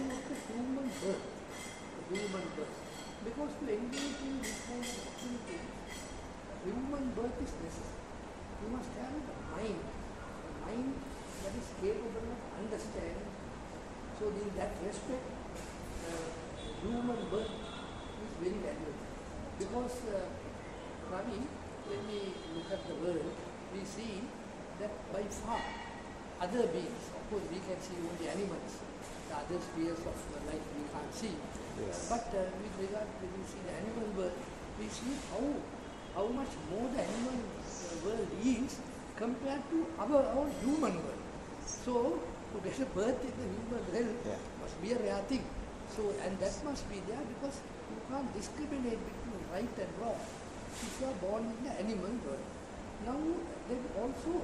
talking of the human birth. Because to engage in this kind of activities, human birth is necessary. You must have a mind that is capable of understanding. So in that respect, human birth is very valuable. Because, Ravi, when we look at the world, we see that by far other beings, of course we can see only animals, the other spheres of life we can't see. Yes. But with regard to when we see the animal world, we see how much more the animal world is compared to our human world. So to get a birth in the human realm must be a rare thing. So, and that must be there because you can't discriminate between right and wrong if you are born in the animal world. Now, then also,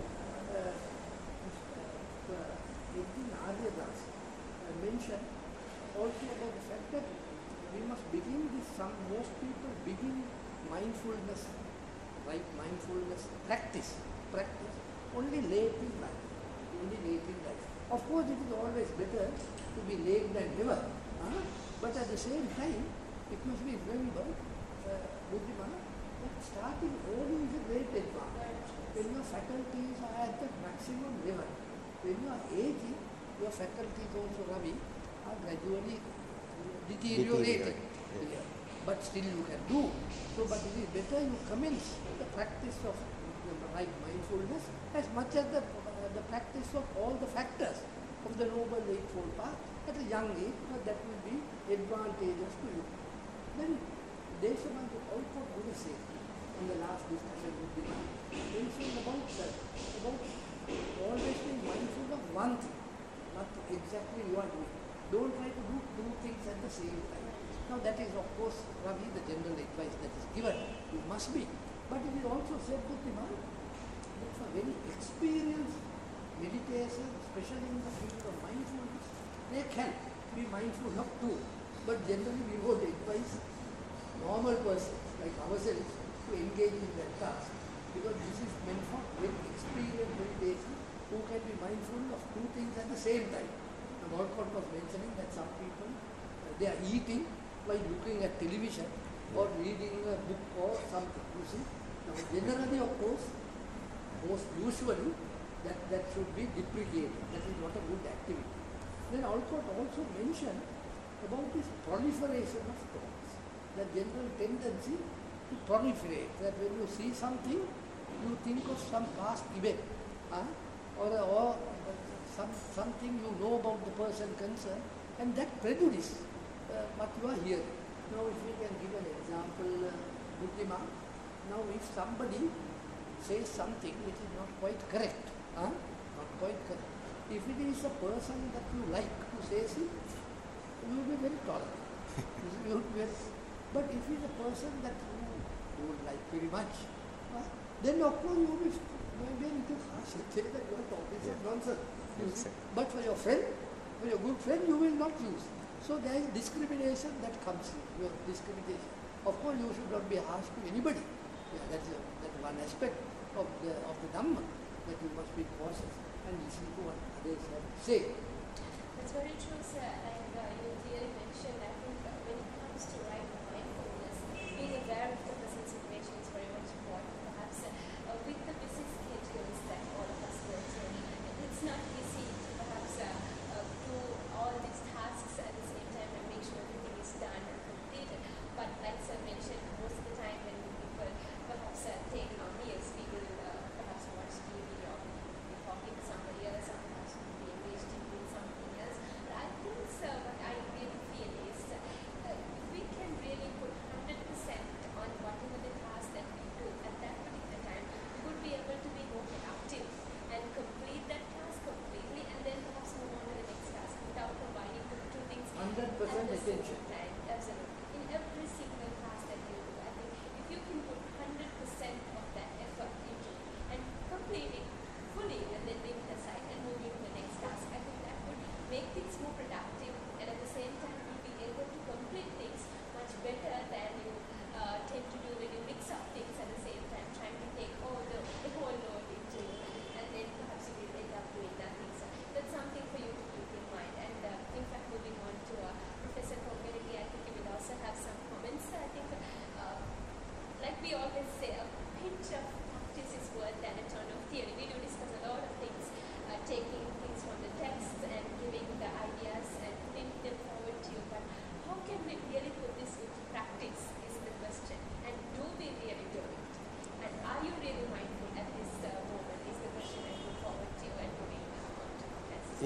Aryadas mentioned also about the fact that we must begin this, most people begin mindfulness, right mindfulness practice only late in life. Of course, it is always better to be late than never. But at the same time, it must be remembered, Buddhimana, that starting early is a great advantage. When your faculties are at the maximum level, when you are aging, your faculties also, Ravi, are gradually deteriorating. Yeah. But still you can do. So, but it is better you commence the practice of the right mindfulness as much as the practice of all the factors of the Noble Eightfold Path at a young age, because that will be advantageous to you. Then Deshabandhu also Guru said in the last discussion with the mentioned about always being mindful of one thing, not exactly you are doing. Don't try to do two things at the same time. Now that is of course, Ravi, the general advice that is given. You must be. But it is also said, Buddhiman, that for very experienced meditation, especially in the field of mindfulness, they can be mindful of two. But generally we would advise normal persons like ourselves to engage in that task, because this is meant for very experienced meditation who can be mindful of two things at the same time. Now Walcott was mentioning that some people, they are eating while looking at television or reading a book or something, you see. Now generally, of course, most usually, that should be deprecated. That is not a good activity. Then Alcott also mentioned about this proliferation of thoughts, the general tendency to proliferate, that when you see something, you think of some past event, or something you know about the person concerned, and that prejudice what you are hearing. Now if we can give an example, Buddhima, now if somebody says something which is not quite correct, if it is a person that you like to say, you will be very tolerant. But if it is a person that you don't like very much, then of course you will be very harsh and say that you are talking some nonsense. But for your friend, for your good friend, you will not use. So there is discrimination that comes in, your discrimination. Of course you should not be harsh to anybody. Yeah, that's one aspect of the Dhamma, that you must be cautious and listen to what others have to say. That's very true, sir. And you clearly mentioned, I think, when it comes to right mindfulness, being aware of the present situation is very much important. Perhaps with the busy schedules that all of us go through, it's not easy to perhaps do all these tasks at the same time and make sure everything is done and completed. But like sir mentioned, most of the time when people perhaps take meals, we will perhaps watch TV or be talking to somebody else, or perhaps be engaged in doing something else. But I think what I really feel is if we can really put 100% on whatever the task that we do at that particular time, we would be able to be more productive and complete that task completely, and then perhaps move on to the next task without combining the two things 100% at the same attention. time. Absolutely. In every single task that you do, I think if you can put 100% of that effort into it and complete it fully and then leave it aside and move into the next task, I think that would make things more productive, and at the same time you'll be able to complete things much better than you tend to do when you mix up things at the same time, trying to take all the whole load into it, and then perhaps you will end up doing nothing. So that's something for you to keep in mind. And in fact, moving on to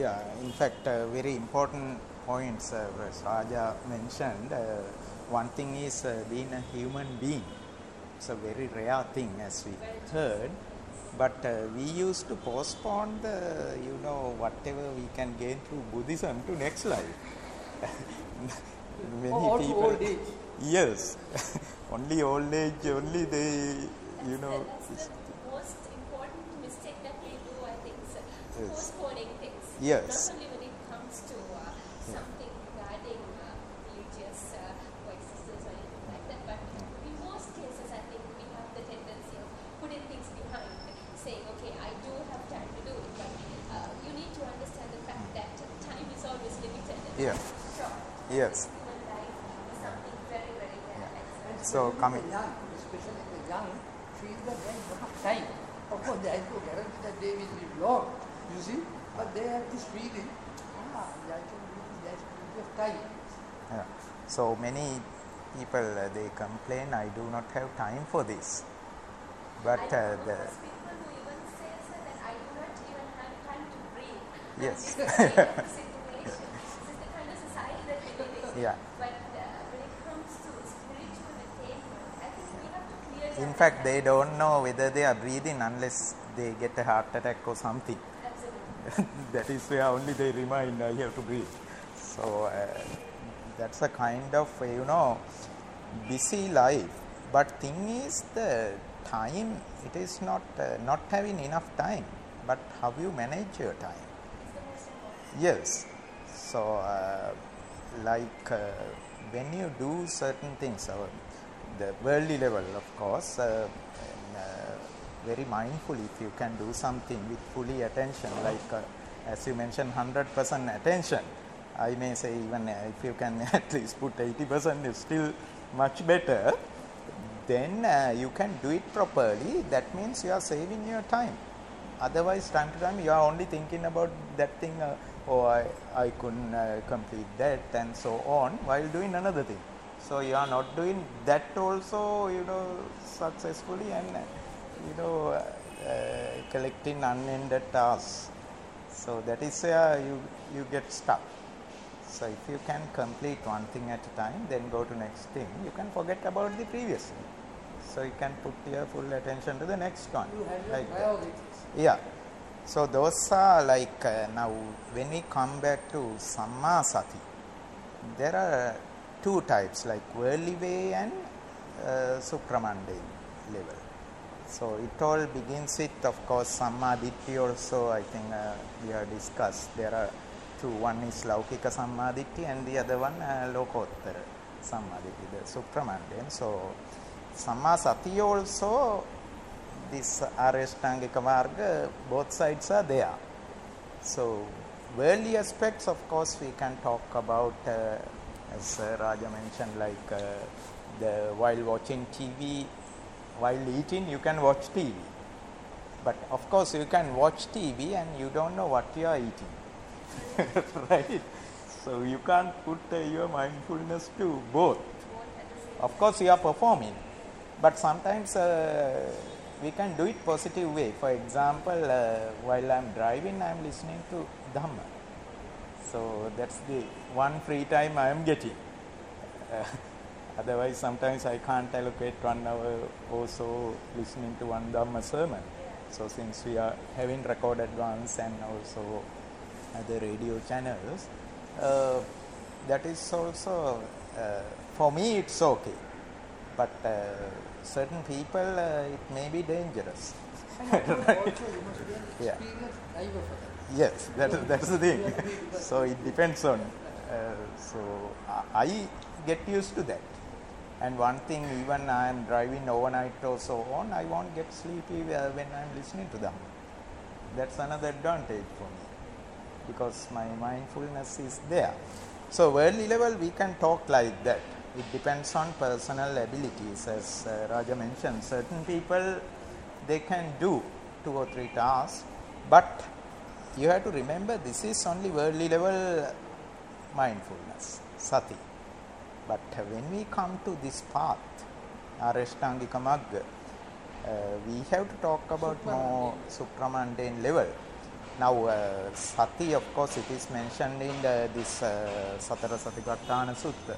Yeah, in fact, very important points as Raja mentioned. One thing is being a human being. It's a very rare thing, as we heard. But we used to postpone the, whatever we can gain through Buddhism to next life. Many Or to people, old age. yes, only old age, only they, That's the most important mistake that we do, I think, sir. Yes. Postponing things. Yes. Not only when it comes to something regarding religious coexistence or anything like that, but in most cases, I think we have the tendency of putting things behind, saying, okay, I do have time to do it, but you need to understand the fact that time is always limited. Yeah. Short. Yes. Human life is something very, very rare. And So coming- especially the young, feel that they have enough time. Of course, there is no guarantee that they will live long, you see, but they have this feeling, I can do this, there's plenty of time. Yeah. So many people they complain, I do not have time for this. But I know those people who even say, sir, that I do not even have time to breathe. Yes. This is the kind of situation. This is the kind of society that we live in. Yeah. But when it comes to spiritual attainment, I think we have to clearly in fact, they understand. don't know whether they are breathing unless they get a heart attack or something. Absolutely. That is where only they remind I have to breathe. So that's a kind of busy life. But thing is the time. It is not not having enough time, but how you manage your time. It's the most important. Yes. So when you do certain things, the worldly level, of course, very mindful if you can do something with fully attention, like as you mentioned, 100% attention. I may say even if you can at least put 80%, is still much better. Then you can do it properly. That means you are saving your time. Otherwise, time to time, you are only thinking about that thing, I couldn't complete that, and so on, while doing another thing. So you are not doing that also, successfully, and collecting unended tasks. So that is where you get stuck. So if you can complete one thing at a time, then go to next thing, you can forget about the previous thing. So you can put your full attention to the next one. You have your like that. priorities. Yeah. So those are like now when we come back to Samma Sati, there are two types, like worldly way and supramundane level. So it all begins with, of course, Samma Ditti also. I think we have discussed. There are two. One is Laukika Samma Ditti and the other one Lokottara Samma Ditti, the supramundane. So Samma Sati also, this Arashtangika Marga, both sides are there. So worldly aspects, of course, we can talk about, as Raja mentioned, like while watching TV, while eating, you can watch TV. But of course, you can watch TV and you don't know what you are eating. Right? So you can't put your mindfulness to both. Of course, you are performing. But sometimes we can do it positive way. For example, while I am driving, I am listening to Dhamma. So that's the one free time I am getting. Otherwise, sometimes I can't allocate 1 hour or so listening to one Dhamma sermon. So since we are having recorded ones and also other radio channels, that is also, for me it's okay. But certain people, it may be dangerous. And also you must be an Yeah. experienced driver for that. Yes, that's the thing. So it depends on. So I get used to that. And one thing, even I am driving overnight or so on, I won't get sleepy when I am listening to them. That's another advantage for me, because my mindfulness is there. So worldly level, we can talk like that. It depends on personal abilities. As Raja mentioned, certain people, they can do 2 or 3 tasks, but you have to remember this is only worldly level mindfulness, sati. But when we come to this path, Arashtangika Magga, we have to talk about more supramundane level. Now, sati, of course, it is mentioned in this Satara Satipatthana Sutta.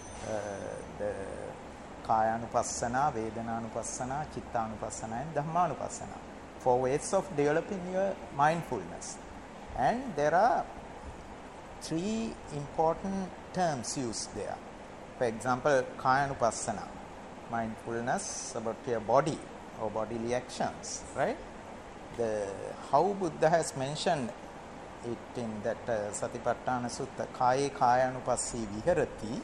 The Kayanupassana, Vedananupassana, Chittanupassana, and Dhammanupassana. 4 ways of developing your mindfulness. And there are 3 important terms used there. For example, Kayanupassana, mindfulness about your body or bodily actions, right? How Buddha has mentioned it in that Satipatthana Sutta, Kaye Kayanupassi Viharati,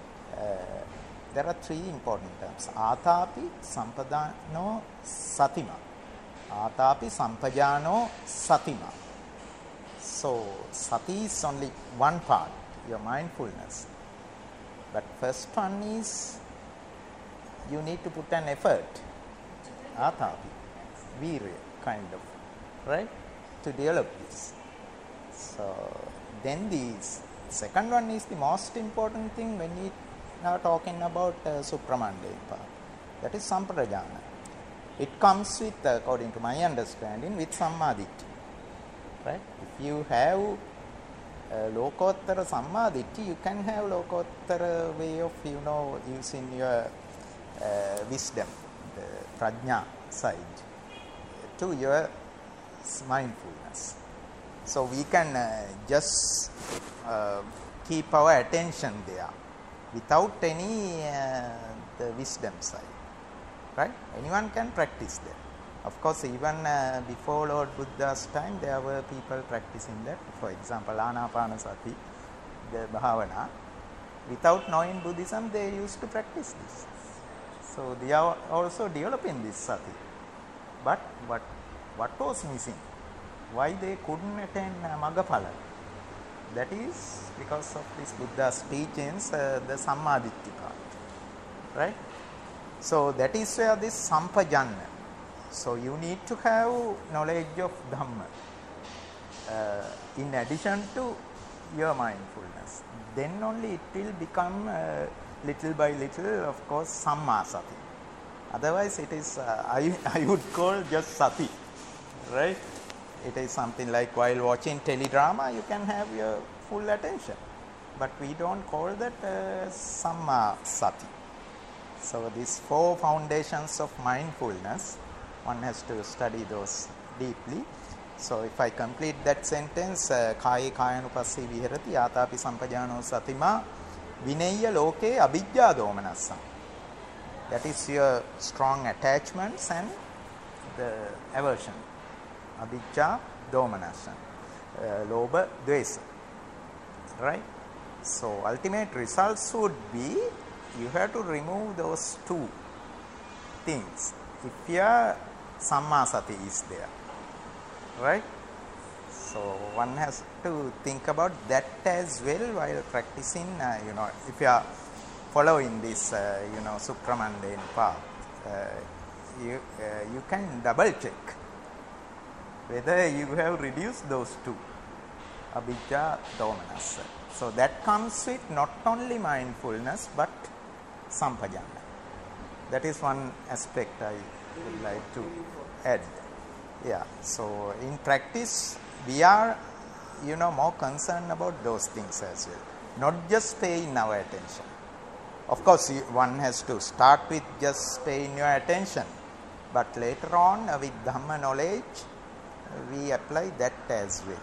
there are 3 important terms. Atapi Sampadano Satima. Atapi Sampajano Satima. So, sati is only one part, your mindfulness. But first one is, you need to put an effort. Atapi, virya, kind of, right? To develop this. So, then the second one is the most important thing when we are talking about Supramandaya path. That is Samprajana. It comes with, according to my understanding, with Sammaditthi. Right? If you have Lokottara Sammaditthi, you can have Lokottara way of, using your wisdom, the prajna side, to your mindfulness. So we can just keep our attention there without any the wisdom side. Right? Anyone can practice that. Of course, even before Lord Buddha's time, there were people practicing that. For example, Anapanasati, the Bhavana. Without knowing Buddhism, they used to practice this. So they are also developing this sati. But what was missing? Why they couldn't attain Maggaphala? That is because of this Buddha's teachings, the Sammaditthi part. Right? So that is where this Sampajanna. So you need to have knowledge of Dhamma in addition to your mindfulness. Then only it will become little by little, of course, Samma Sati. Otherwise it is, I would call just Sati, right? It is something like while watching teledrama, you can have your full attention. But we don't call that Samma Sati. So these 4 foundations of mindfulness, one has to study those deeply. So if I complete that sentence, Kaye Kayanupassi Viharati Atapi Sampajano Satima Vinaya Loke Abhijja Domanassa. That is your strong attachments and the aversion. Abhijja Domanassa. Lobha Dvesa. Right? So ultimate results would be, you have to remove those 2 things. If your Samma Sati is there, right? So one has to think about that as well while practicing. If you are following this, Supramandaya path, you can double check whether you have reduced those 2, Abhijja, Domanassa. So that comes with not only mindfulness but Sampajana. That is one aspect I would like to add. Yeah. So in practice, we are, more concerned about those things as well. Not just paying our attention. Of course, one has to start with just paying your attention. But later on, with Dhamma knowledge, we apply that as well.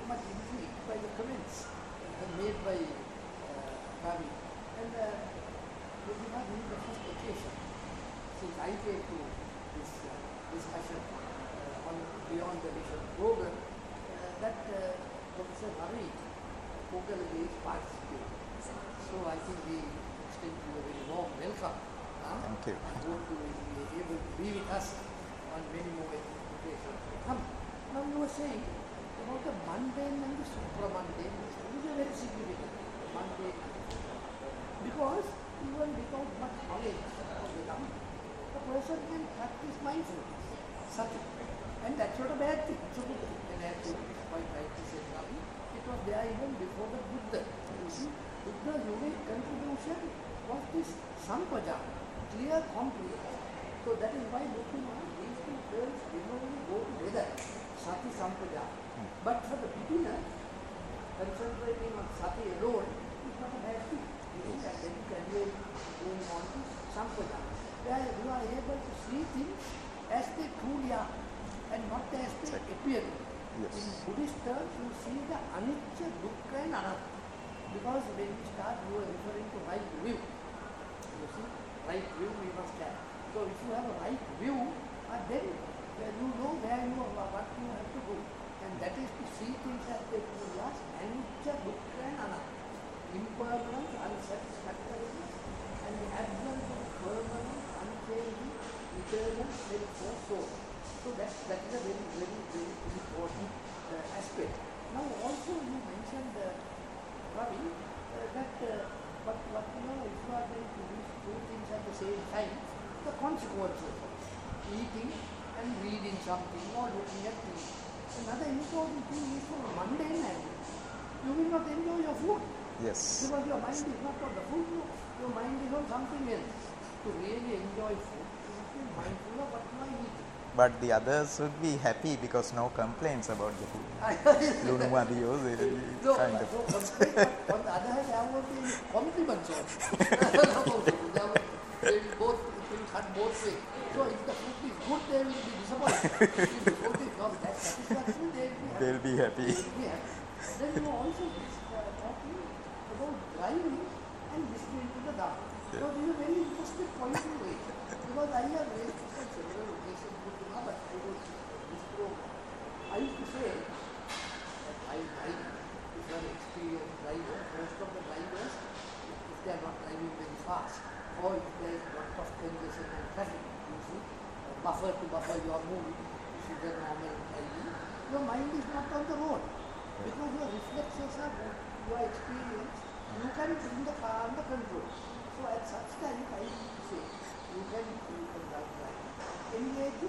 much intrigued by the comments made by Ravi. And we did not need the first occasion since I came to this discussion on Beyond the Vision program that Professor Ravi Kokalage is participating. So I think we extend you a very warm welcome. Thank you. I hope you will be able to be with us on many more occasions to come. Now you were saying about the mundane and the supramundane. This is a very significant mundane. Because even without much knowledge of the Dhamma, a person can practice mindfulness. Sati. And that's not a bad thing. It's a good thing. And as you quite rightly said, Ravi, it was there even before the Buddha. You see, Buddha's unique contribution was this sampaja, clear, complete. So that is why looking at these two terms generally go together, sati sampaja. But for the beginner, concentrating on sati alone is not a bad thing. You see, and then you can really going on to sampaja, where you are able to see things as they truly are and not as they appear. Yes. In Buddhist terms, you see the anicca, dukkha and anatta. Because when we start, you are referring to right view. You see, right view we must have. So if you have a right view, then you know where you are, what you have to do. And that is to see things as they truly are, anicca, dukkha and anatta. Impermanence, unsatisfactoriness, and the absence of permanent, unchanging, eternal, self-soul. So that is a very, very, very important aspect. Now also you mentioned, Ravi, that what you know, if you are going to do two things at the same time, the consequences of eating and reading something or looking at TV. Another important thing is for mundane angle. You will not enjoy your food. Yes. Because your mind is not on the food, your mind is on something else. To really enjoy food, you must be mindful of what you are eating. But the others would be happy because no complaints about the food. No, Kind of. no complaint, but on the other hand, there will be compliments also. They will both, it will cut both ways. So if the food is good, they will be disappointed. If the food is not that satisfactory, they will be happy. They'll be happy. Then you also talking about driving and listening to the Dhamma. So this is a very interesting point to raise. Because I have raised this on several occasions with the Dhamma, I was this program. I used to say that I drive, if you are an experienced driver, most of the drivers, if they are not driving very fast, or if there is a lot of congestion and traffic, you see, buffer to buffer you are moving, this is the normal driving, your mind is not on the road. Because your reflexes are good, your experience, you can bring the car under control. So at such times, I say, you can engage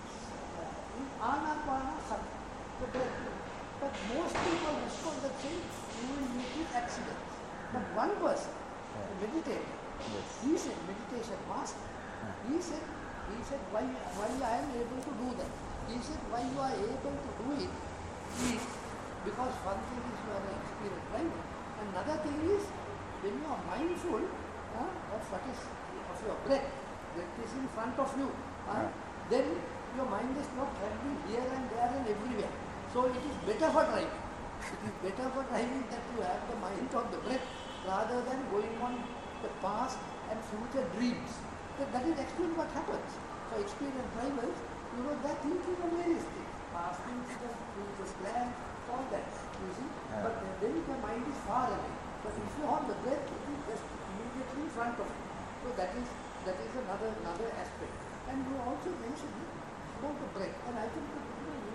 in anapana sati, the breath. But most people respond that saying, you will meet with accidents. But one person, a meditator, he said, meditation master, he said, why I am able to do that? He said, why you are able to do it is because one thing is you are an experienced driver. Another thing is when you are mindful of what is of your breath is in front of you, then your mind is not traveling here and there and everywhere. So it is better for driving. It is better for driving that you have the mind on the breath rather than going on the past and future dreams. That is actually what happens. For experienced drivers, you know, they are thinking of various things. Past incidents, future plans, all that, you see. But then the mind is far away. But if you are on the breath, it is just immediately in front of you. So that is another aspect. And you also mentioned about the breath. And I think that you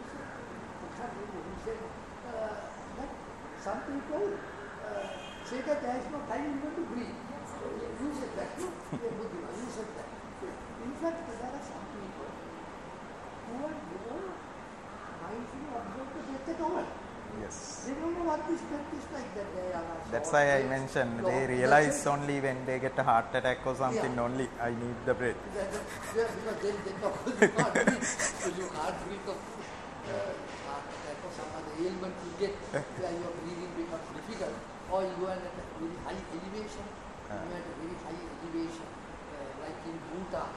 said that some people say that there is no time even to breathe. You said that, no? You said that. In fact, there are some people who are mindfully observe the breath at all. Yes. They don't know what this breath is like. That they are That's why I mentioned they realize only when they get a heart attack or something, only I need the breath. Because then you can't breathe. So you can't breathe of heart attack or some other ailment you get where your breathing becomes difficult, or you are at a very high elevation. You are at a very high elevation, like in Bhutan.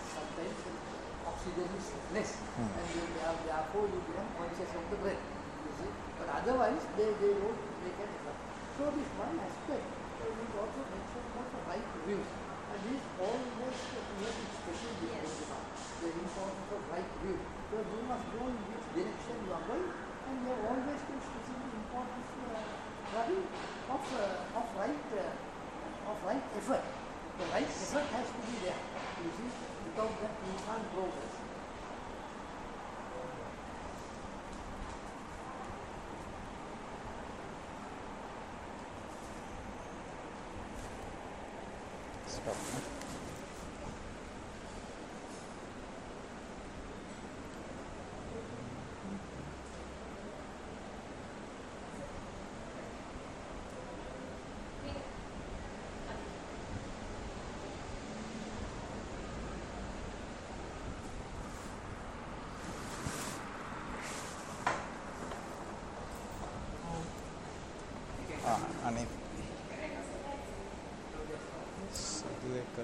Sometimes oxygen is less, and therefore you become conscious of the breath. You see. But otherwise, they can effort. So this one aspect is also mentioned about the right views. And this almost creates special discussion. The importance of right view. So you must know in which direction you are going, and you have always been specific importance Ravi, of right effort. The right effort has to be there. You see, without that you can't progress. Stop. අනේ සුදු එක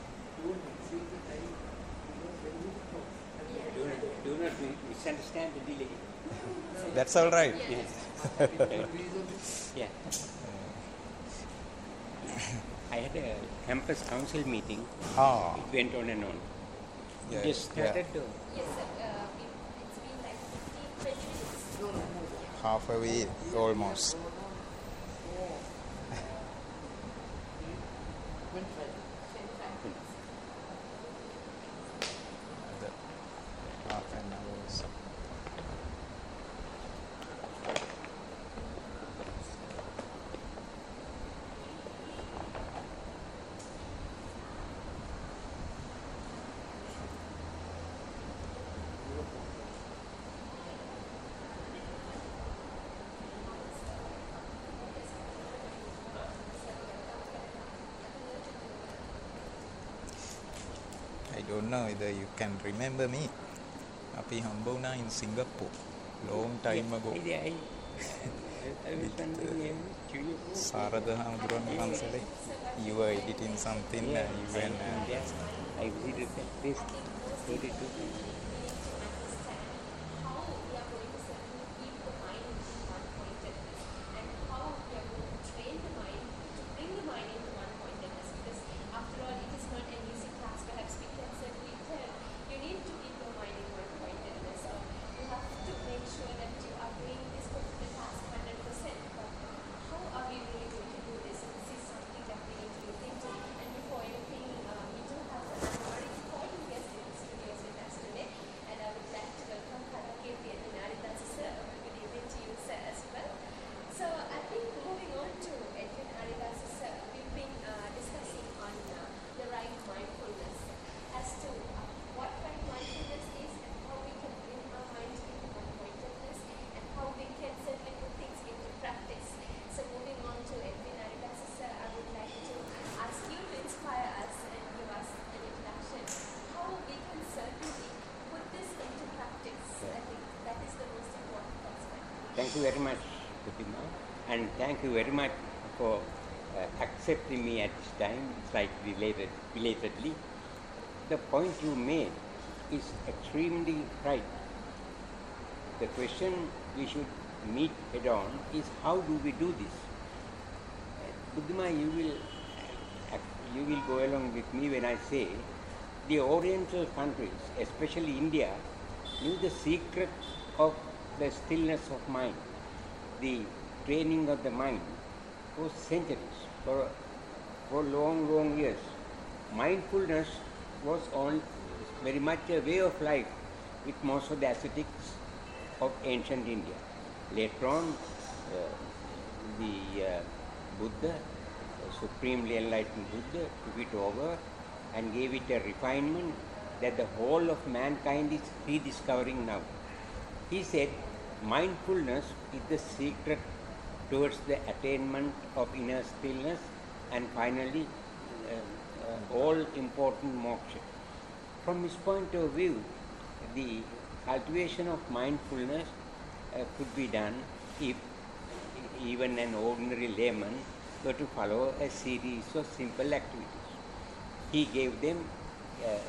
Do not misunderstand the delay. that's all right. Yes. Yeah. I had a campus council meeting. Ah, It went on and on. yeah, Just started. Yes, sir. It's been like 15, 20 minutes. halfway almost. Half an hour or so. I don't know whether you can remember me. අපි හම්බ වුණා in Singapore long time ago. I was wondering to you. සාරද හාමුදුරුවන්ගේ පන්සලේ you were editing something you went Yes. I visited that place. 32. How we are going to certainly keep the mind into one-pointedness, and how we are going to train the mind to bring the mind into one-pointedness. Because after all, it is not an easy task. Perhaps we can certainly tell you need to keep your mind in one-pointedness. So you have to make sure that you are doing this particular task 100%. But how are we really going to do this? This is something that we need to look into. And before anything, we do have an already important guest in the studios with us today. And I would like to welcome Karakirti and Naridasa sir. Good evening to you, sir, as well. So I think moving on to Edwin Naridasa sir, we've been discussing on the right mindfulness as to what right mindfulness is and how we can bring our minds into one-pointedness and how we can certainly put things into practice. So moving on to Edwin Naridasa sir, I would like to ask you to inspire us and give us an introduction how we can certainly put this into practice. I think that is the most important aspect. Thank you very much, Fatima, and thank you very much for accepting me at this time, slightly belatedly. The point you made is extremely right. The question we should meet head on is how do we do this? Buddhima, you will go along with me when I say the Oriental countries, especially India, knew the secret of the stillness of mind, the training of the mind for centuries, for long, long years. Mindfulness was on very much a way of life with most of the ascetics of ancient India. Later on, the Buddha, supremely enlightened Buddha, took it over and gave it a refinement that the whole of mankind is rediscovering now. He said, mindfulness is the secret towards the attainment of inner stillness and finally all important moksha. From his point of view, the cultivation of mindfulness could be done if even an ordinary layman were to follow a series of simple activities. He gave them,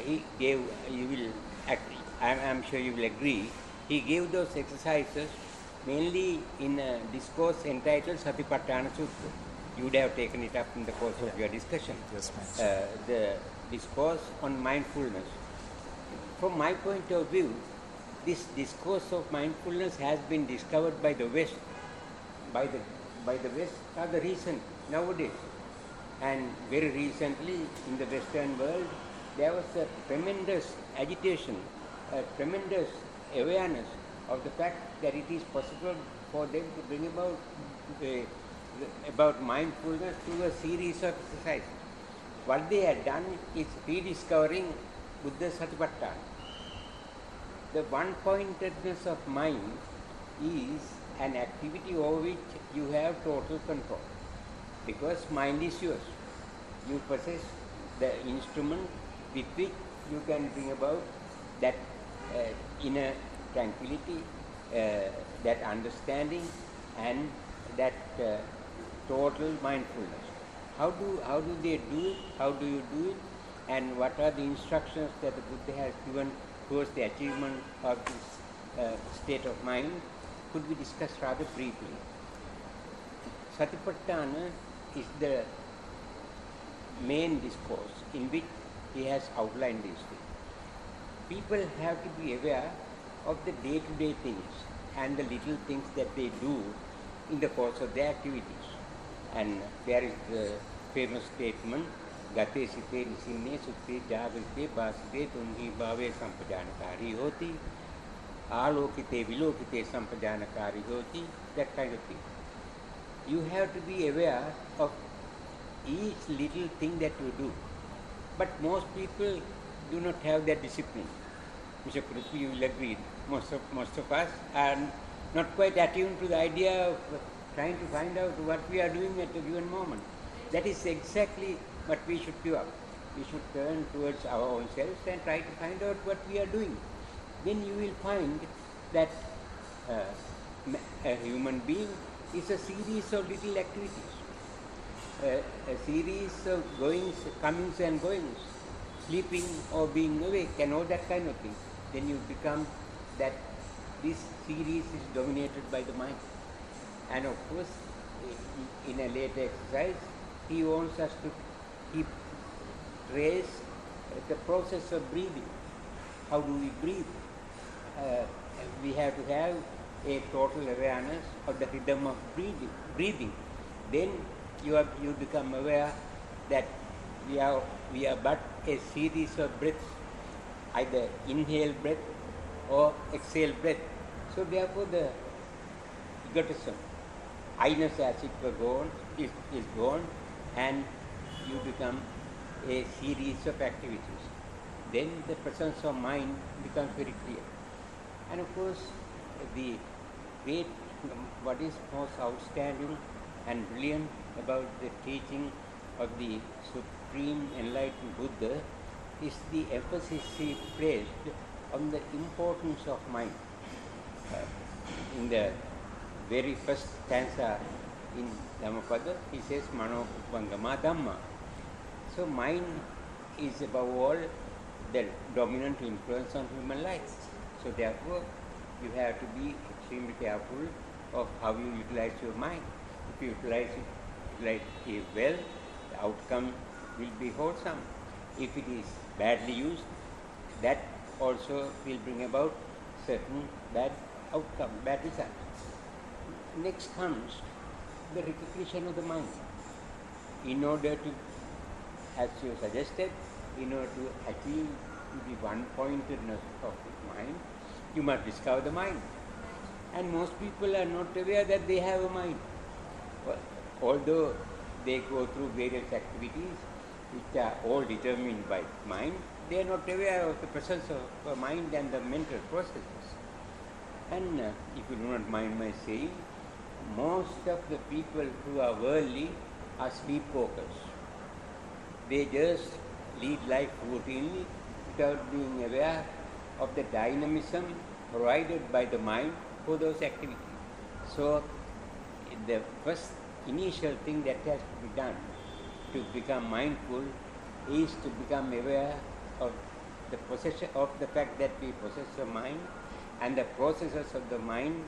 I'm sure you will agree, he gave those exercises mainly in a discourse entitled Satipatthana Sutta. You would have taken it up in the course of your discussion. Just mentioned. The discourse on mindfulness. From my point of view, this discourse of mindfulness has been discovered by the West, by the West rather recent nowadays. And very recently in the Western world, there was a tremendous agitation, a tremendous awareness of the fact that it is possible for them to bring about mindfulness through a series of exercises. What they had done is rediscovering Buddha's Satipatthana. The one-pointedness of mind is an activity over which you have total control, because mind is yours. You possess the instrument with which you can bring about that inner tranquility, that understanding, and that total mindfulness. How do they do it? How do you do it? And what are the instructions that the Buddha has given towards the achievement of this state of mind? Could we discuss rather briefly? Satipatthana is the main discourse in which he has outlined these things. People have to be aware of the day-to-day things and the little things that they do in the course of their activities. And there is the famous statement, Gate site nisinne sutte jagrite basite tunhi bhave sampajanakari hoti, alokite vilokite sampajanakari hoti, that kind of thing. You have to be aware of each little thing that you do. But most people do not have that discipline. Mr. Prithvi, you will agree, most of us are not quite attuned to the idea of trying to find out what we are doing at a given moment. That is exactly what we should give up. We should turn towards our own selves and try to find out what we are doing. Then you will find that a human being is a series of little activities, a series of goings, comings and goings, sleeping or being awake and all that kind of thing. Then you become that this series is dominated by the mind. And of course, in a later exercise, he wants us to keep trace the process of breathing. How do we breathe? We have to have a total awareness of the rhythm of breathing. Then you become aware that we are but a series of breaths, either inhale breath or exhale breath. So therefore the egotism, I-ness as it were gone, is gone, and you become a series of activities. Then the presence of mind becomes very clear. And of course, the great, what is most outstanding and brilliant about the teaching of the Supreme Enlightened Buddha is the emphasis he placed on the importance of mind. In the very first stanza in Dhammapada, he says, Mano Uppangama Dhamma. So mind is above all the dominant influence on human life. So therefore, you have to be extremely careful of how you utilize your mind. If you utilize it well, the outcome will be wholesome. If it is badly used, that also will bring about certain bad outcome, bad results. Next comes the recognition of the mind. In order to, as you suggested, in order to achieve the one-pointedness of the mind, you must discover the mind. And most people are not aware that they have a mind. Well, although they go through various activities which are all determined by mind, they are not aware of the presence of mind and the mental processes. And if you do not mind my saying, most of the people who are worldly are sleepwalkers. They just lead life routinely without being aware of the dynamism provided by the mind for those activities. So the first initial thing that has to be done to become mindful is to become aware of the possession of the fact that we possess a mind, and the processes of the mind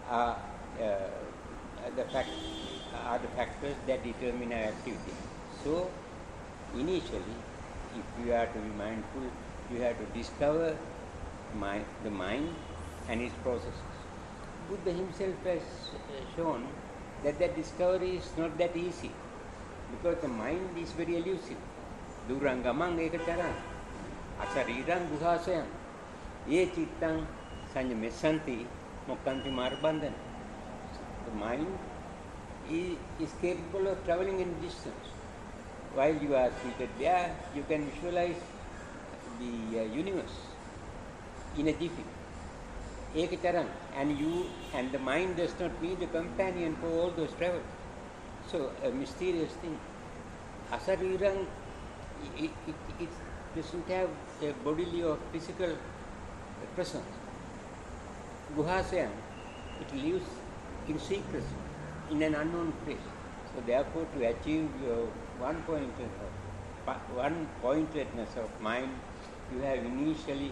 are the factors that determine our activity. So, initially, if you are to be mindful, you have to discover the mind and its processes. Buddha himself has shown that discovery is not that easy, because the mind is very elusive. Durangamang ekacharan, asariran guhasayam, ye chittang sanyamesanti mokkanti marbandhan. The mind is capable of traveling in distance. While you are seated there, you can visualize the universe in a jiffy. Ekacharan, and the mind does not need a companion for all those travels. So a mysterious thing. Asarirang, it doesn't have a bodily or physical presence. Guhasayam, it lives in secrecy, in an unknown place. So therefore, to achieve your one-pointedness of mind, you have initially,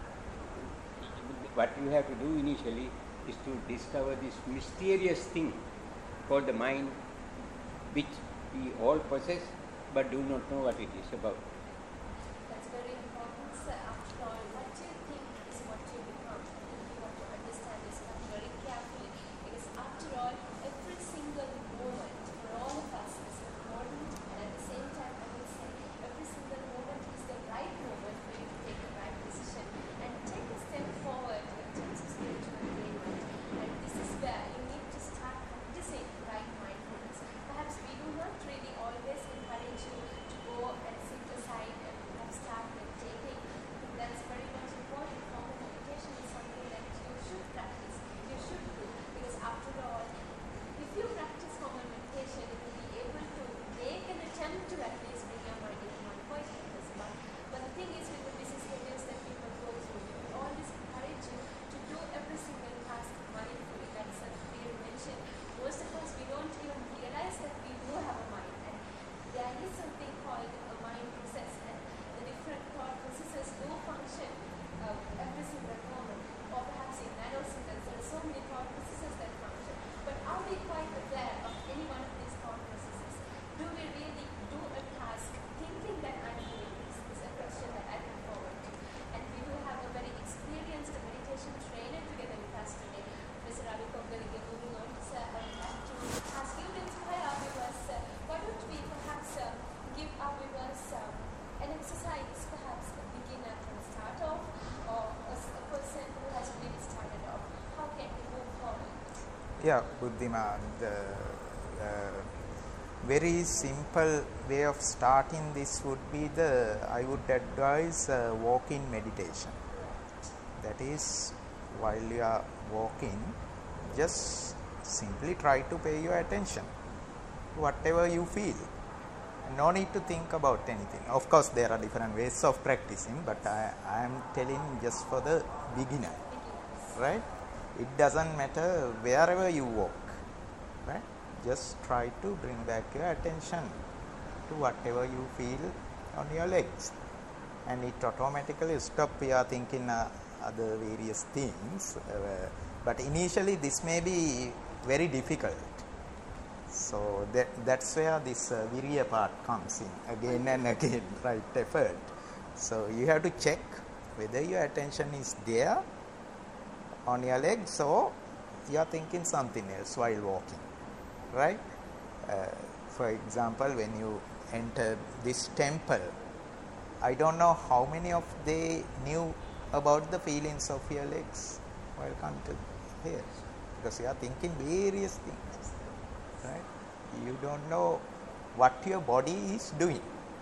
what you have to do initially is to discover this mysterious thing called the mind, which we all possess but do not know what it is about. That's very important, sir. After all, what you think is what you become. I think you want to understand this very carefully, because after all, every single moment for all of us is important, and at the same time, I would say every single moment is the right moment for you to take the right decision and take a step forward in terms of spiritual attainment. And this is where you need to start practicing right mindfulness. Perhaps we do not really always encourage you to go and sit aside and perhaps start meditating. I think that's very much important. Formal meditation is something that you should practice, you should do, because after all, if you practice formal meditation, you will be able to make an attempt to at least bring your mind into one point. But the thing is, with the busy schedules that people go through, we always encourage you to do every single task mindfully. Like Sir Kabir mentioned, most of us, we don't even realize that we do have a mind. And there is something called a mind process, and the different thought processes do function every single moment, or perhaps in nanoseconds. There are so many thought processes that function. But are we quite aware of any one of these thought processes? Do we really do a task thinking that I'm doing this? Is a question that I look forward to. And we do have a very experienced meditation trainer together with us today, Mr. Ravi Kongalige. Moving on, sir, I would like to ask you to inspire our viewers. Why don't we perhaps give our viewers an exercise, perhaps a beginner can start off, or a person who has really started off? How can we move forward? Yeah, Buddhima, the very simple way of starting this would be I would advise walk-in meditation. That is, while you are walking, just simply try to pay your attention to whatever you feel. No need to think about anything. Of course, there are different ways of practicing, but I am telling just for the beginner, right? It doesn't matter wherever you walk, right? Just try to bring back your attention to whatever you feel on your legs, and it automatically stop your thinking other various things. But initially, this may be very difficult. So that's where this virya part comes in again and again, right? Effort. So you have to check whether your attention is there on your legs or you are thinking something else while walking, right? For example, when you enter this temple, I don't know how many of they knew about the feelings of your legs while coming to here, because you are thinking various things, right? You don't know what your body is doing.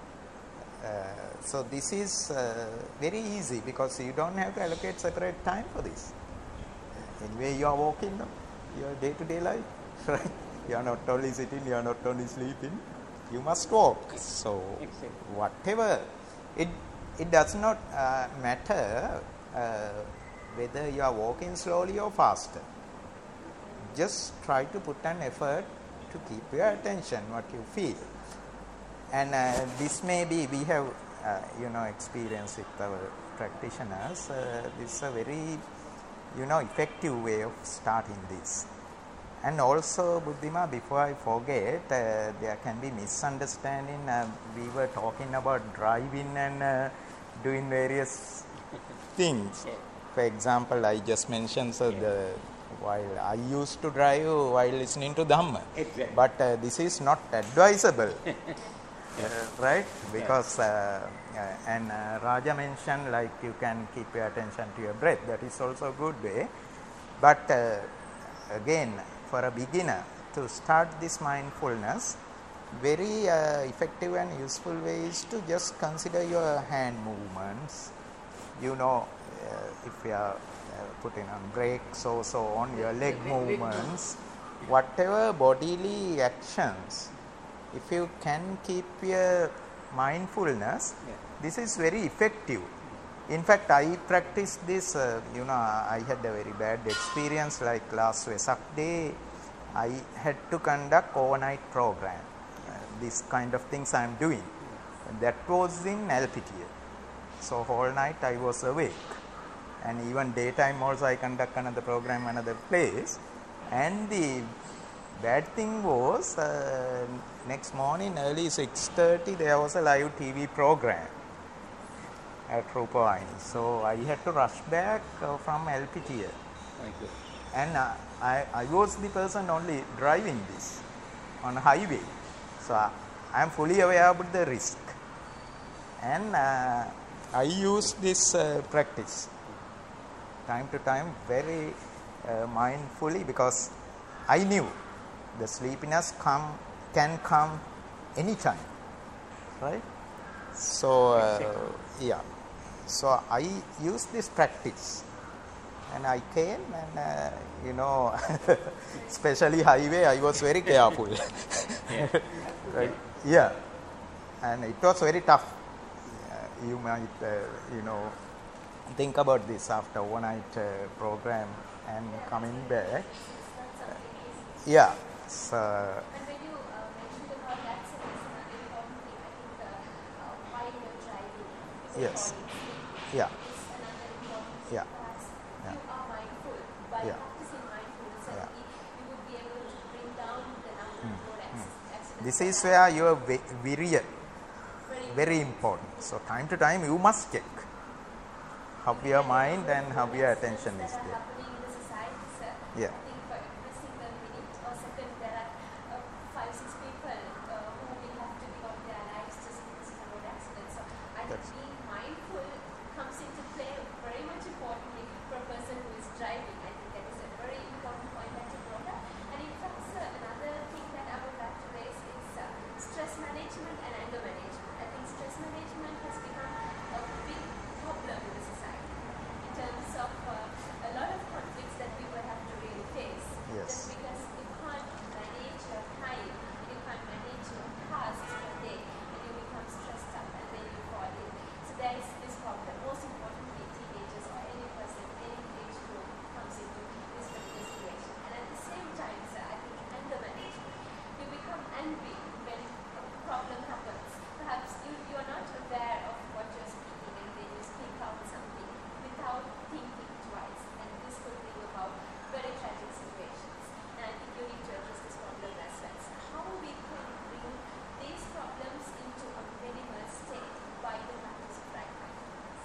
So this is very easy, because you don't have to allocate separate time for this. Anyway, you are walking your day-to-day life, right? You are not only sitting, you are not only sleeping, you must walk. So whatever, it does not matter whether you are walking slowly or faster. Just try to put an effort to keep your attention, what you feel. And this may be, we have experience with our practitioners. This is a very effective way of starting this. And also, Buddhima, before I forget, there can be misunderstanding. We were talking about driving and doing various things. For example, I just mentioned while I used to drive while listening to Dhamma. Exactly. But this is not advisable, right? Because, and Raja mentioned like you can keep your attention to your breath. That is also a good way. But again, for a beginner to start this mindfulness, very effective and useful way is to just consider your hand movements. If you are putting on brakes or so on, your leg movements, whatever bodily actions, if you can keep your mindfulness, this is very effective. In fact, I practiced this, I had a very bad experience like last Vesak Day. I had to conduct overnight program. This kind of things I am doing. That was in LPTA. So whole night I was awake. And even daytime also I conduct another program, another place. And the bad thing was, next morning early 6:30 there was a live TV program at Rupavahini. So I had to rush back from LPTA. Thank you. And I was the person only driving this on highway. So I am fully aware of the risk. And I use this practice time to time very mindfully, because I knew the sleepiness can come anytime, right? So so I use this practice, and I came and especially highway I was very careful. Right? Yeah, and it was very tough. You might think about this after overnight program and coming back. Yeah. So, And when you mentioned about accidents, another important thing, I think while you're driving, yes. avoiding Yeah. is another important thing. Yeah. Perhaps Yeah. you are mindful. By Yeah. practicing mindfulness, Yeah. certainly you would be able to bring down the number of road accidents. This is where your virya very important. So time to time you must check how your mind and how your attention is that are there. happening in the society, sir. Yeah. I think for every single minute or second there are 5-6 people who will have to give up their lives just because of a road accident. So I think That's- being mindful comes into play very much importantly for a person who is driving. I think that is a very important point that you brought up. And in fact, sir, another thing that I would like to raise is stress management and anger management. I think stress management has become a big problem in the society in terms of a lot of conflicts that we will have to really face. Yes. Just because you can't manage your time, you can't manage your tasks per day, and you become stressed out and then you fall in. So there is this problem. Most importantly, teenagers or any person, any age group comes into this particular situation. And at the same time, sir, I think anger management. You become angry when a problem happens. Perhaps you are not aware of what you're speaking and then you speak out something without thinking twice. And this could bring about very tragic situations. And I think you need to address this problem as well. So how we can bring these problems into a minimal state by the practice of right mindfulness.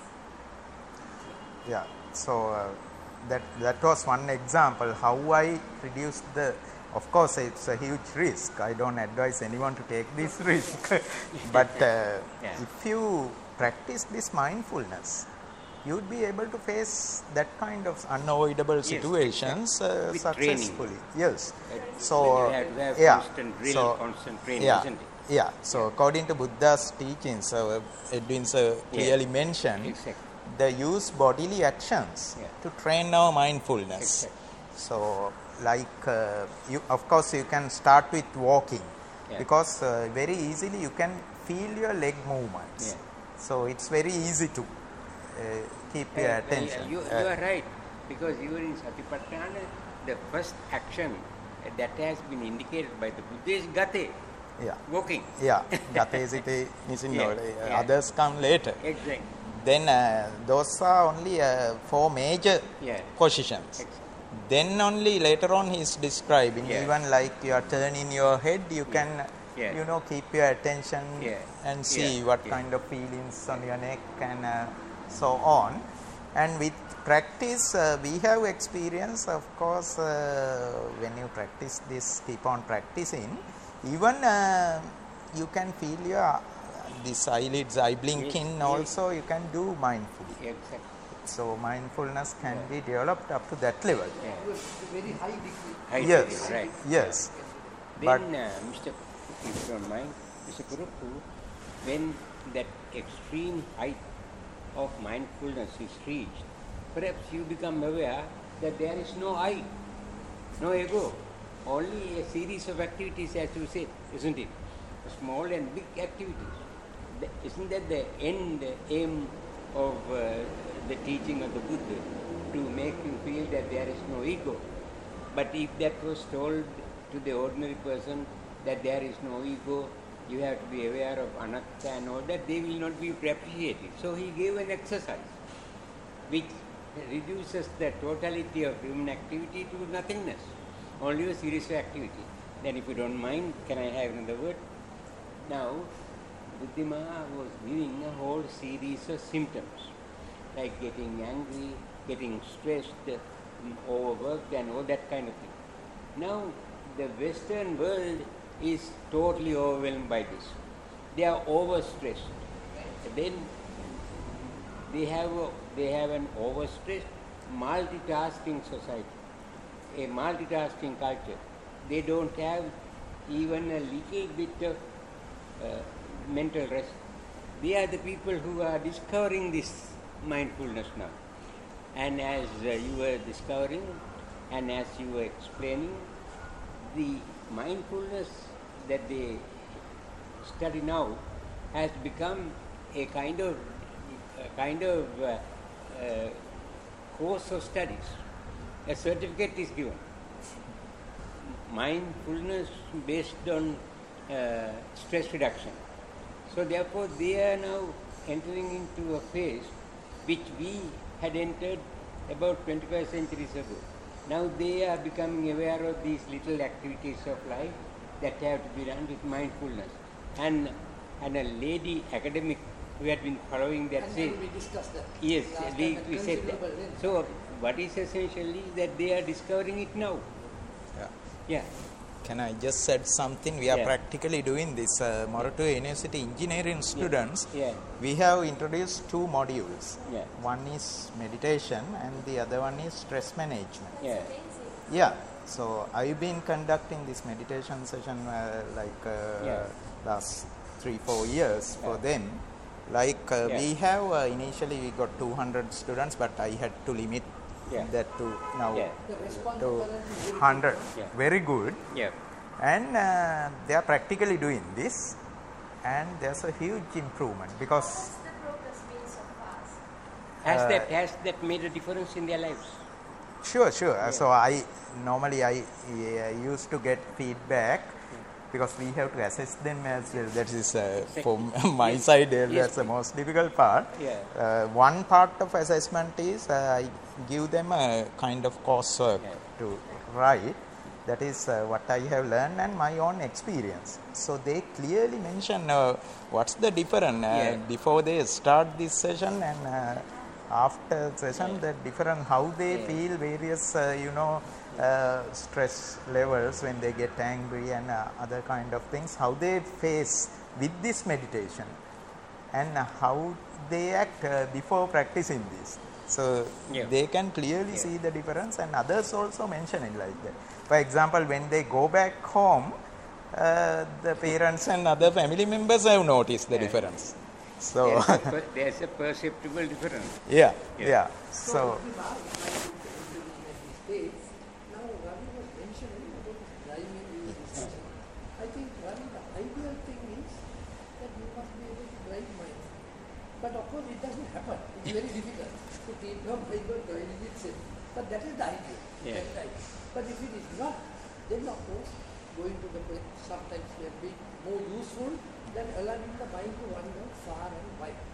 Yeah. So that was one example how I reduced the. Of course, it's a huge risk. I don't advise anyone to take this risk. But if you practice this mindfulness, you'd be able to face that kind of unavoidable situations With successfully. training. Yes. That So you have to have yeah. constant drill, So, constant training, yeah. isn't it? Yeah. So according to Buddha's teachings, Edwin sir clearly mentioned Exactly. the use bodily actions Yeah. to train our mindfulness. Exactly. So, like you, of course, you can start with walking, Yeah. because very easily you can feel your leg movements. Yeah. So it's very easy to keep your attention. You are right, because even in Satipatthana, the first action that has been indicated by the Buddha is gate, Yeah. walking. Yeah. Gate site nisinnoda. Yeah. Others come later. Exactly. Then those are only 4 major Yeah. positions. Exactly. Then only later on he is describing, Yeah. even like you are turning your head, you can, Yeah. you know, keep your attention Yeah. and see Yeah. what Yeah. kind of feelings on your neck and so on. And with practice, we have experience, of course, when you practice this, keep on practicing, even you can feel your these eyelids, eye blinking Yes. also you can do mindfully. Exactly. So mindfulness can Yeah. be developed up to that level. Yeah. To a very high degree. High Yes, degree, right. yes. Then, But Mr. If you don't mind, Mr. Kuruppu, when that extreme height of mindfulness is reached, perhaps you become aware that there is no I, no ego, only a series of activities, as you said, isn't it? Small and big activities. Isn't that the aim of the teaching of the Buddha, to make you feel that there is no ego? But if that was told to the ordinary person that there is no ego, you have to be aware of anatta and all that, they will not be appreciated. So he gave an exercise which reduces the totality of human activity to nothingness, only a series of activity. Then if you don't mind, can I have another word? Now, Buddhima was giving a whole series of symptoms, like getting angry, getting stressed, overworked and all that kind of thing. Now, the Western world is totally overwhelmed by this. They are overstressed. Then they have an overstressed multitasking society, a multitasking culture. They don't have even a little bit of mental rest. They are the people who are discovering this mindfulness now. And as you were discovering and as you were explaining, the mindfulness that they study now has become a kind of course of studies. A certificate is given. Mindfulness based on stress reduction. So therefore they are now entering into a phase which we had entered about 25 centuries ago. Now they are becoming aware of these little activities of life that have to be done with mindfulness. And a lady academic who had been following that said, And we discussed that. yes, Last we time at said that. considerable length. So what is essentially that they are discovering it now. yeah. Yeah. Can I just said something? We are Yeah. practically doing this. Moratuwa University engineering students, Yeah. we have introduced 2 modules. Yeah. One is meditation and the other one is stress management. Yeah. Amazing. Yeah. So I've been conducting this meditation session Yeah. last 3-4 years for Yeah. them. Like Yeah. we have initially we got 200 students, but I had to limit Yeah. that to now Yeah. The response to currently is very 100. good, Yeah. Very good. Yeah. And they are practically doing this, and there's a huge improvement because Has the progress been so fast? Has that made a difference in their lives? sure. So I normally I used to get feedback because we have to assess them as well. That is for my Yes. side. Yes, That's the please. most difficult part. Yeah. One part of assessment is I give them a kind of coursework Yeah. to write. That is what I have learned and my own experience. So they clearly mention what's the difference Yeah. before they start this session and after session, the different how they Yeah. feel various stress levels when they get angry and other kind of things, how they face with this meditation and how they act before practicing this. So Yeah. they can clearly Yeah. see the difference, and others also mention it like that. For example, when they go back home, the parents and other family members have noticed the Yeah. difference. So There's a perceptible difference. yeah. Yeah. So if you are looking at this page, now Ravi was mentioning about driving in this discussion. I think Ravi, the ideal thing is that you must be able to drive mind. But of course it doesn't happen. It's very difficult to keep your mind on driving itself. But that is the ideal. Yeah. That's right. But if it is not, then of course going to the breath sometimes may be more useful than allowing the mind to wander far and wide.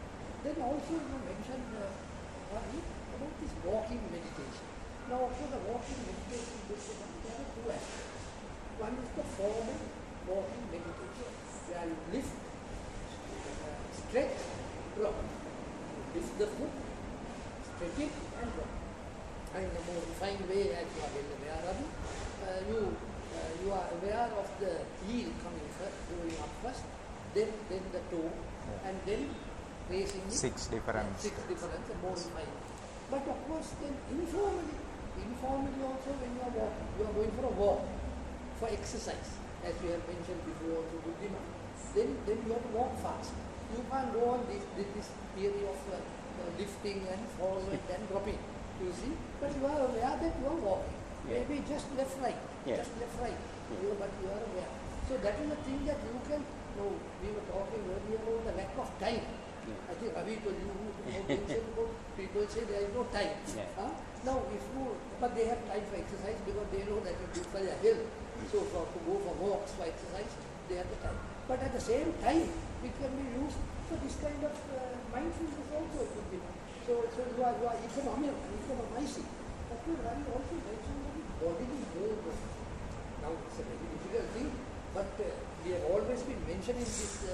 Then also you mentioned Ravi, about this walking meditation. Now, for the walking meditation, there are two aspects. One is the formal walking meditation, where you lift, stretch, drop. Lift the foot, stretch it, and drop. And in a more refined way, as you are well aware of, you are aware of the heel coming first, going up first, then the toe, and then raising it. Six different and more refined. But of course, then informally also when you are walking, you are going for a walk, for exercise, as we have mentioned before also Buddhima, then you have to walk fast. You can't go on this theory of lifting and forward and dropping, you see. But you are aware that you are walking. Yeah. Maybe just left, right. Yeah. Just left, right. But you are aware. So that is the thing that you can know. We were talking earlier about the lack of time. Yeah. I think Ravi told you mentioned about people say there is no time. Yeah. Now but they have time for exercise because they know that it is good for their health. So to go for walks, for exercise, they have the time. But at the same time, it can be used for this kind of mindfulness also. It could be. So you are economizing. But Ravi also mentioned that bodily movement. Now it's a very difficult thing, but we have always been mentioning this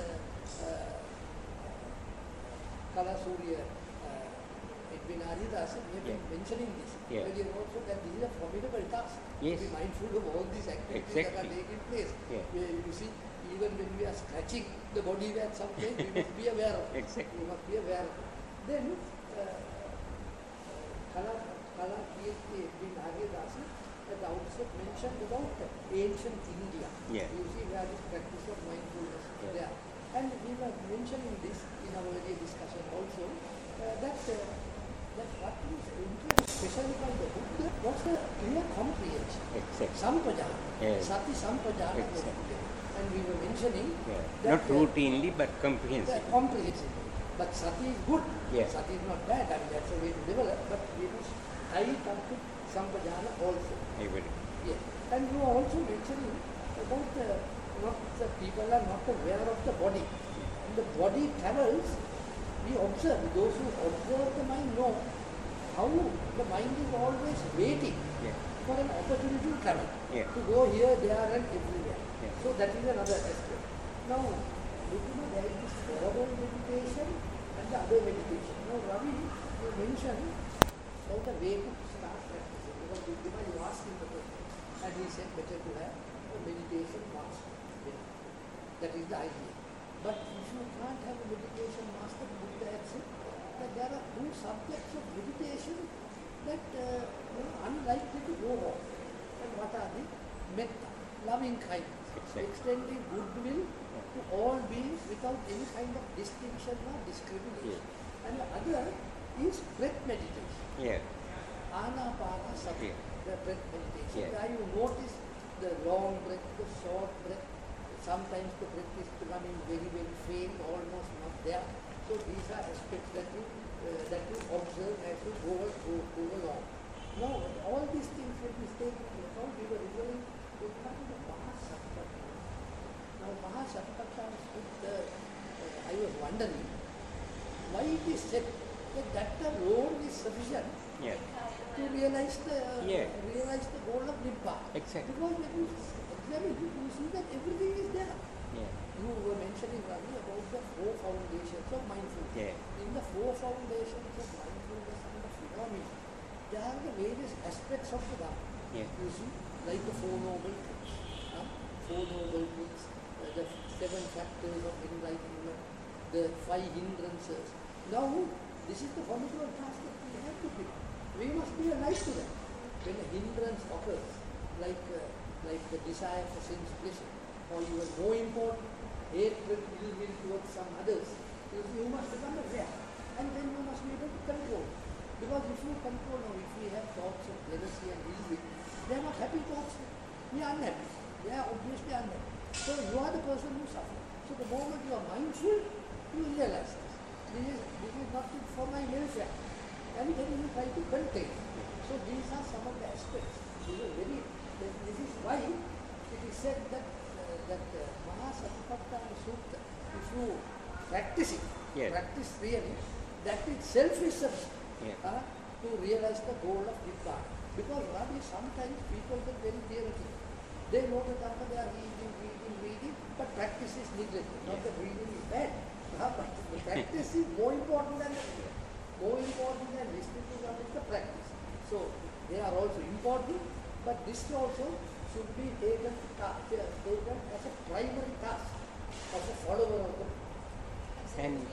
Kala Surya, Edwin Aridas, we have been mentioning this. Yeah. Earlier also that this is a formidable task. Yes. To be mindful of all these activities that are taking place. Yeah. Where you see, even when we are scratching the body at some place, we must be aware of it. Exactly. We must be aware of it. Then, Kala Kirti Edwin Aridas at the outset mentioned about ancient India. Yeah. You see where this practice of mindfulness is Yeah. there. And we were mentioning this in our earlier discussion also, that what is interesting, especially by the Buddha, was the clear comprehension. Exactly. Sampajana. Yes. Sati Sampajana. Exactly. And we were mentioning Yeah. that Not routinely, but comprehensive. comprehensive. But Sati is good. Yeah. Sati is not bad. I mean, that's a way to develop. But we must tie it up to Sampajana also. I will. Yes. And you are also mentioning about not the people are not aware of the body. And the body travels, we observe, those who observe the mind know how the mind is always waiting Yeah. for an opportunity to travel, Yeah. to go here, there and everywhere. Yeah. So that is another aspect. Now, there is this formal meditation and the other meditation. Now, Ravi, you mentioned about the way to start practicing. Because Buddhima, you asked him the question, and he said better to have a meditation master. That is the idea. But if you can't have a meditation master, Buddha had said that there are two subjects of meditation that unlikely to go wrong. And what are they? Metta, loving kindness, Exactly. extending goodwill to all beings without any kind of distinction or discrimination. Yeah. And the other is breath meditation. Yeah. Anapanasati, the breath meditation. Yeah. Where you notice the long breath, the short breath. Sometimes the breath is becoming very, very faint, almost not there. So these are aspects that you observe as you go along. Now, all these things will be taken into account. We were referring to the Mahasatipatthana. Now, Mahasatipatthana is I was wondering why it is said that alone is sufficient Yeah. to realize the goal of Nibbana. Exactly. Because when you examine it, you see that everything is there. Yeah. You were mentioning, Ravi, about the four foundations of mindfulness. Yeah. In the four foundations of mindfulness and the phenomena, there are the various aspects of the Dhamma. Yeah. You see, like the Four Noble Truths, the 7 factors of enlightenment, the 5 hindrances. Now, this is the formidable task that we have to do. We must be alive to that. When a hindrance occurs, like the desire for sense pleasure, or even more important, hatred, ill will towards some others, you must become aware. And then you must be able to control. Because if you control, or if we have thoughts of jealousy and ill will, they are not happy thoughts. We are unhappy. They are obviously unhappy. So you are the person who suffers. So the moment you are mindful, you realize this. This is not for my welfare. And then you try to contain. So these are some of the aspects. This is why it is said that Mahasatipatthana Sutta, if you practice it, Yes. practice really, that itself is Yeah. to realize the goal of Gita. Because Ravi, sometimes people get very theoretical. They know the Dhamma, they are reading, but practice is neglected. Not that reading is bad, but the practice is more important than the reading. More important than listening to Dhamma is the practice. So they are also important, but this also should be taken as a primary task of a follower of the. And